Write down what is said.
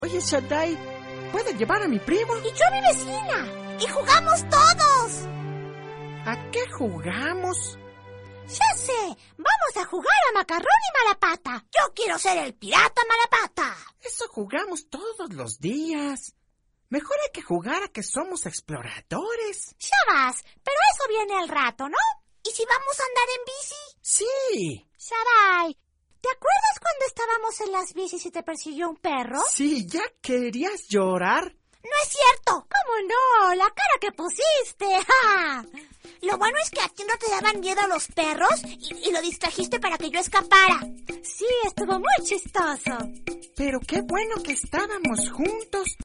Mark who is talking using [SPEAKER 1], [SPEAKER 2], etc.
[SPEAKER 1] Oye, Shaddai, ¿puedes llevar a mi primo?
[SPEAKER 2] Y yo a mi vecina. Y jugamos todos.
[SPEAKER 1] ¿A qué jugamos?
[SPEAKER 2] Ya sé, vamos a jugar a Macarrón y Malapata. Yo quiero ser el pirata Malapata.
[SPEAKER 1] Eso jugamos todos los días. Mejor hay que jugar a que somos exploradores.
[SPEAKER 2] Ya vas, pero eso viene al rato, ¿no? ¿Y si vamos a andar en bici?
[SPEAKER 1] Sí.
[SPEAKER 2] Shaddai, ¿te acuerdas cuando estábamos en las bicis y te persiguió un perro?
[SPEAKER 1] Sí, ¿ya querías llorar?
[SPEAKER 2] No es cierto. ¿Cómo no? La cara que pusiste. ¡Ja! Lo bueno es que a ti no te daban miedo los perros y lo distrajiste para que yo escapara. Sí, estuvo muy chistoso.
[SPEAKER 1] Pero qué bueno que estábamos juntos.